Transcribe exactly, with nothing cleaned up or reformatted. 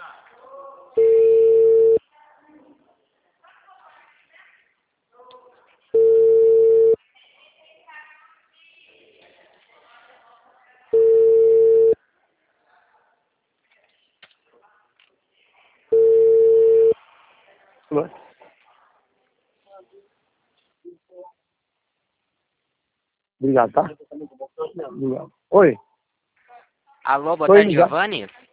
Obrigado, tá? Obrigado. Oi. Alô, boa Oi, tarde, já. Giovanni.